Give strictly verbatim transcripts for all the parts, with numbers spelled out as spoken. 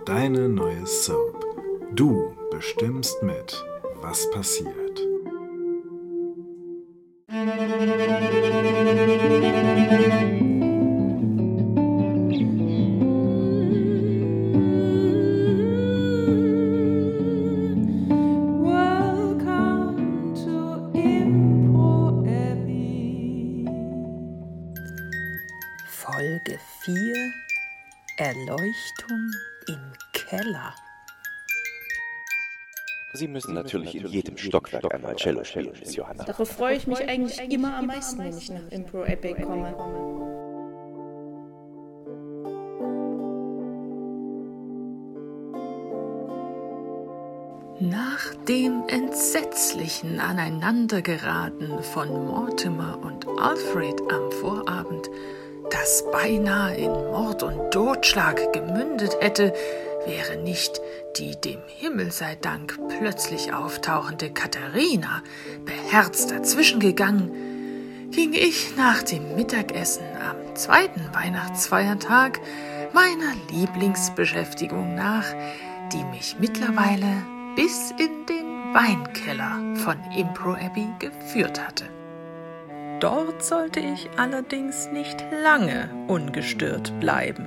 deine neue Soap. Du bestimmst mit, was passiert. Folge vier: Erleuchtung im Keller. Sie müssen natürlich in jedem Stockwerk einmal Cello spielen, Miss Johanna. Darauf freue ich mich eigentlich immer am meisten, wenn ich nach Impro Epic komme. Nach dem entsetzlichen Aneinandergeraten von Mortimer und Alfred am Vorabend, das beinahe in Mord und Totschlag gemündet hätte, wäre nicht die dem Himmel sei Dank plötzlich auftauchende Katharina beherzt dazwischengegangen, ging ich nach dem Mittagessen am zweiten Weihnachtsfeiertag meiner Lieblingsbeschäftigung nach, die mich mittlerweile bis in den Weinkeller von Impro Abbey geführt hatte. Dort sollte ich allerdings nicht lange ungestört bleiben.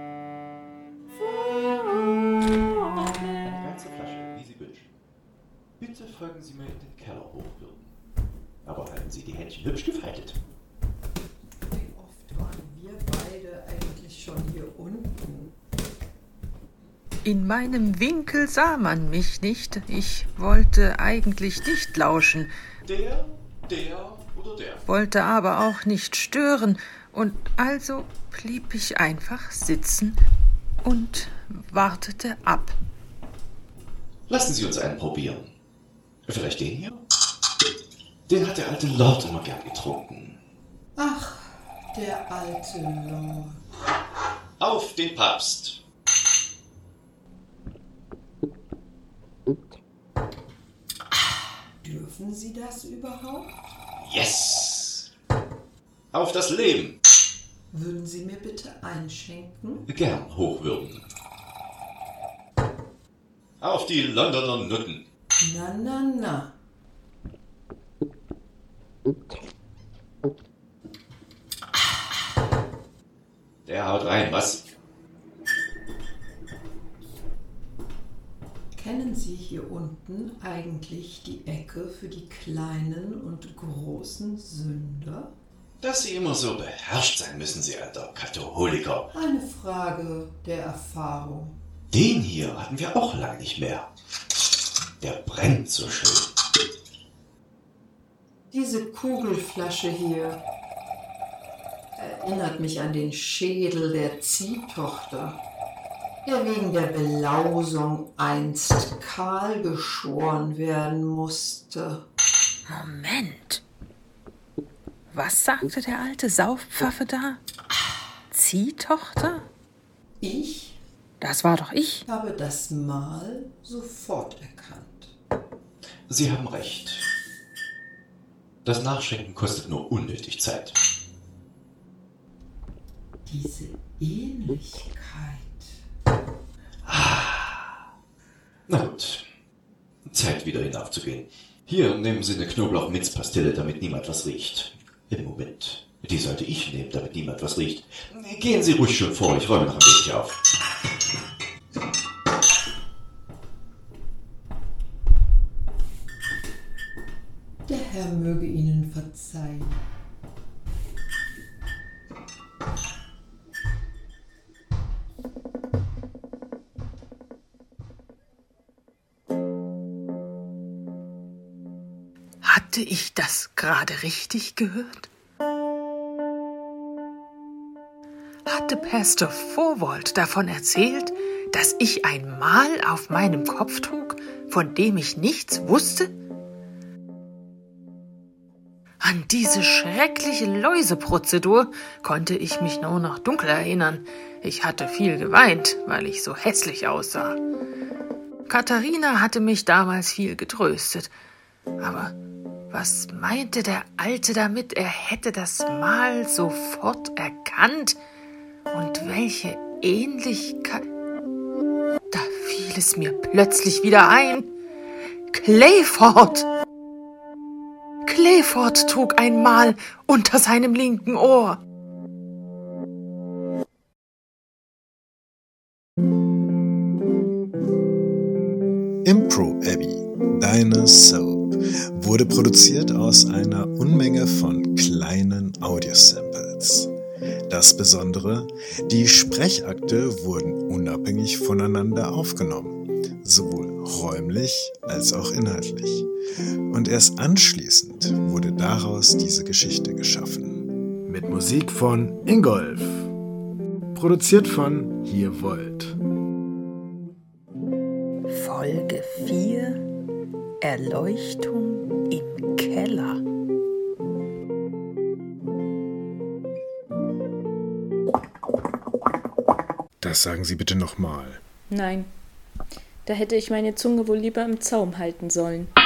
Eine ganze Flasche, wie Sie wünschen. Bitte folgen Sie mir in den Keller hochwürden. Aber halten Sie die Händchen hübsch gefaltet. Wie oft waren wir beide eigentlich schon hier unten? In meinem Winkel sah man mich nicht. Ich wollte eigentlich nicht lauschen. Der, der oder der? Wollte aber auch nicht stören, und also blieb ich einfach sitzen und wartete ab. Lassen Sie uns einen probieren. Vielleicht den hier? Den hat der alte Lord immer gern getrunken. Ach, der alte Lord. Auf den Papst! Dürfen Sie das überhaupt? Yes! Auf das Leben! Würden Sie mir bitte einschenken? Gern hochwürden. Auf die Londoner Nutten! Na, na, na. Der haut rein, was? Kennen Sie hier unten eigentlich die Ecke für die kleinen und großen Sünder? Dass Sie immer so beherrscht sein müssen, Sie alter Katholiker. Eine Frage der Erfahrung. Den hier hatten wir auch lange nicht mehr. Der brennt so schön. Diese Kugelflasche hier erinnert mich an den Schädel der Ziehtochter, der wegen der Belausung einst kahl geschoren werden musste. Moment. Was sagte der alte Saufpfaffe da? Ziehtochter? Ich Das war doch ich. habe das Mal sofort erkannt. Sie haben recht. Das Nachschenken kostet nur unnötig Zeit. Diese Ähnlichkeit. Na gut. Zeit, wieder hinaufzugehen. Hier, nehmen Sie eine Knoblauch-Minzpastille, damit niemand was riecht. Im Moment. Die sollte ich nehmen, damit niemand was riecht. Gehen Sie ruhig schon vor, ich räume noch ein wenig auf. Der Herr möge Ihnen verzeihen. Hatte ich das gerade richtig gehört? Hatte Pastor Vorwald davon erzählt, dass ich ein Mal auf meinem Kopf trug, von dem ich nichts wusste? An diese schreckliche Läuseprozedur konnte ich mich nur noch dunkel erinnern. Ich hatte viel geweint, weil ich so hässlich aussah. Katharina hatte mich damals viel getröstet. Aber was meinte der Alte damit, er hätte das Mal sofort erkannt? Und welche Ähnlichkeit... fiel es mir plötzlich wieder ein. Clayford! Clayford trug ein Mal unter seinem linken Ohr. Impro Abby, deine Soap, wurde produziert aus einer Unmenge von kleinen Audiosamples. Das Besondere, die Sprechakte wurden unabhängig voneinander aufgenommen, sowohl räumlich als auch inhaltlich. Und erst anschließend wurde daraus diese Geschichte geschaffen. Mit Musik von Ingolf. Produziert von Hier Wollt. Folge vier: Erleuchtung im Keller. Das sagen Sie bitte nochmal. Nein, da hätte ich meine Zunge wohl lieber im Zaum halten sollen.